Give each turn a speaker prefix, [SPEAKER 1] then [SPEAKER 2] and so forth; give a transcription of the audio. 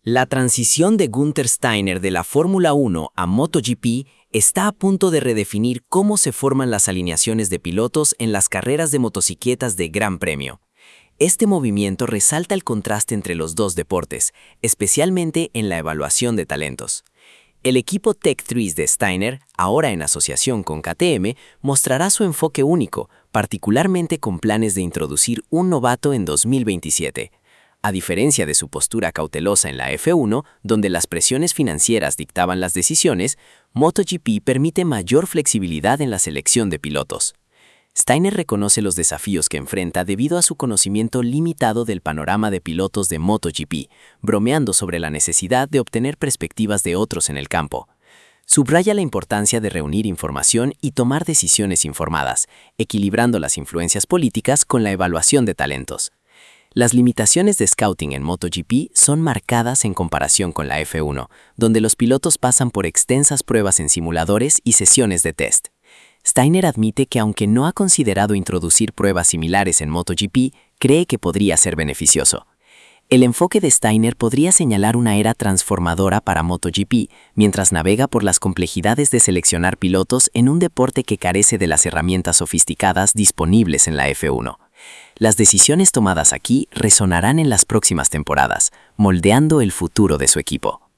[SPEAKER 1] La transición de Günther Steiner de la Fórmula 1 a MotoGP está a punto de redefinir cómo se forman las alineaciones de pilotos en las carreras de motocicletas de Gran Premio. Este movimiento resalta el contraste entre los dos deportes, especialmente en la evaluación de talentos. El equipo Tech3 de Steiner, ahora en asociación con KTM, mostrará su enfoque único, particularmente con planes de introducir un novato en 2027. A diferencia de su postura cautelosa en la F1, donde las presiones financieras dictaban las decisiones, MotoGP permite mayor flexibilidad en la selección de pilotos. Steiner reconoce los desafíos que enfrenta debido a su conocimiento limitado del panorama de pilotos de MotoGP, bromeando sobre la necesidad de obtener perspectivas de otros en el campo. Subraya la importancia de reunir información y tomar decisiones informadas, equilibrando las influencias políticas con la evaluación de talentos. Las limitaciones de scouting en MotoGP son marcadas en comparación con la F1, donde los pilotos pasan por extensas pruebas en simuladores y sesiones de test. Steiner admite que aunque no ha considerado introducir pruebas similares en MotoGP, cree que podría ser beneficioso. El enfoque de Steiner podría señalar una era transformadora para MotoGP, mientras navega por las complejidades de seleccionar pilotos en un deporte que carece de las herramientas sofisticadas disponibles en la F1. Las decisiones tomadas aquí resonarán en las próximas temporadas, moldeando el futuro de su equipo.